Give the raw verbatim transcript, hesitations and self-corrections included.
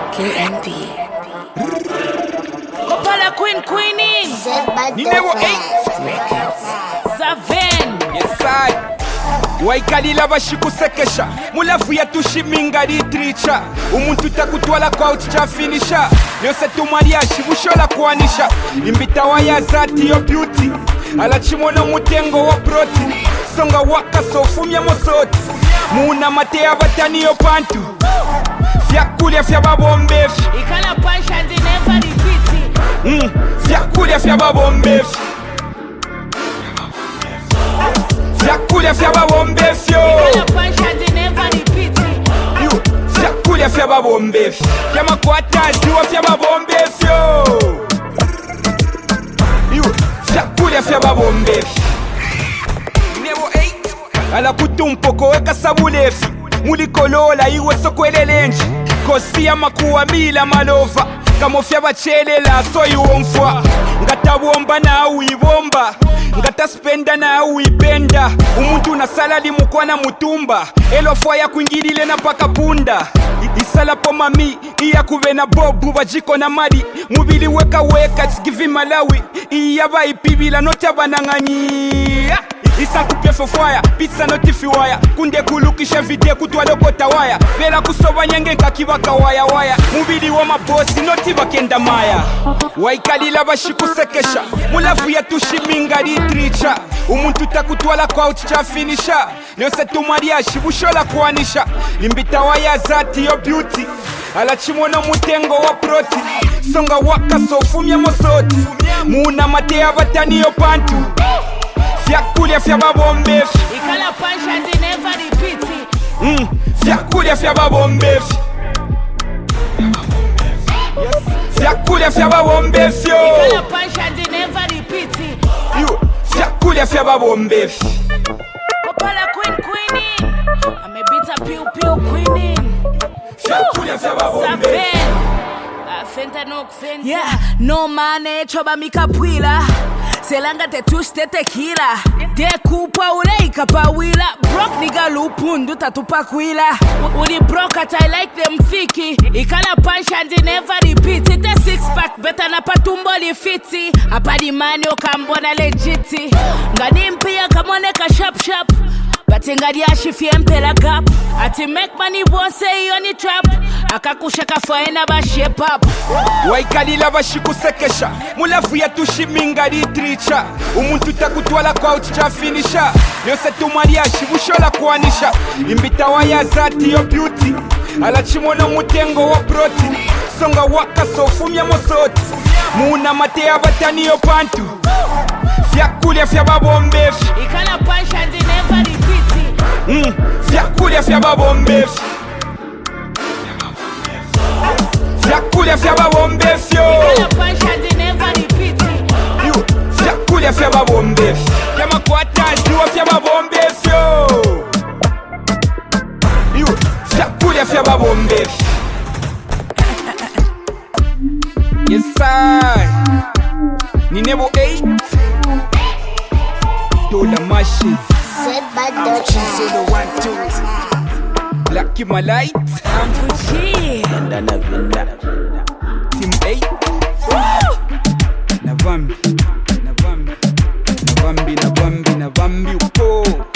K N B. Kopala Queen Queening. Numéro eight. Zaven. Yes, I. Waikalila bashikusekesha mulafu yatushiminga litricha umuntu takutwala kwa uticha finisha yose tumaliashi bushola kuanisha imbita waya zati yo beauty alachimono mutengo wa proti songa waka sofumya mosoti muna mate abatani yo pantu vyakulya vya babombefi Ikala punch and they never repeat it. mm, vyakulya vya babombefi vyakulya vya babombefyo Ikala punch and they never repeat it. vyakulya vya babombefyo vyamakwataziwa vya babombefyo vyakulya vya babombefyo ala kutumpoko weka sabulefi mulikolola iwe sokwelelenji kosi amakuwa mila malova kamofya bachelela soyiwomfwa ngatabomba nawe ibomba ngataspenda nawe ipenda umuntu nasala limukwana mutumba elofwa yakwingilile na paka punda isala po mami iya kuvena bobu bajiko na mali mubili weka weka tsigivi malawi iya baipibila notabanang'anyi isankupye fofwaya pizza notifiwaya kunde kulukisha vide kutwalokota waya vela kusoba nyenge nkakibaka waya waya mubili wa mabosi noti bakenda maya waikalila bashikusekesha mulafu yatushiminga litricha umuntu takutwala kwa uticha finisha yose tumaliashi bushola kuanisha imbita waya zati yo beauty alachimono mutengo wa proti songa waka sofumya mosoti muna mate abatani yo pantu vyakulya vya babombefi Ikala punch and they never repeat it. mm, vyakulya vya babombefi vyakulya vya babombefyo Ikala punch and they never repeat it. vyakulya vya babombefyo Kopala Queen Queening. I'm a bit of pew pew queening. vyakulya vya babombefyo Zaven. Fenta no fenta. Yeah, no mane choba mikapwila selanga tetushte tequila de kupa uleika pawila brok niga lupundu tatupakwila Uli broke at I like them fiki. Ikala punch and they never repeat it. A six pack better na patumbo li fiti. Apadi mani okambona legiti. Ngani mpia kamone ka sharp sharp. Batenga ashifie mpela gap. Ati make money won't say you only trap. Akakusha kafaena ba shape up. waikalila bashikusekesha mulafu yatushiminga litricha umuntu takutwala kwa uticha finisha yose tumaliashi bushola kuanisha imbita waya zati yo beauty alachimono mutengo wa proti songa waka sofumya mosoti muna mate abatani yo pantu vyakulya vya babombefi Ikala punch and they never repeat it. mm, vyakulya vya babombefi vyakulya vya babombefyo Ikala punch and they never repeat it. vyakulya vya babombefyo vyamakwataziwa vya babombefyo vyakulya vya babombefyo yesai ni nebo eight dola machine Lucky Malite I'm Fuji. Team eight Navambi Navambi Navambi Navambi Navambi uko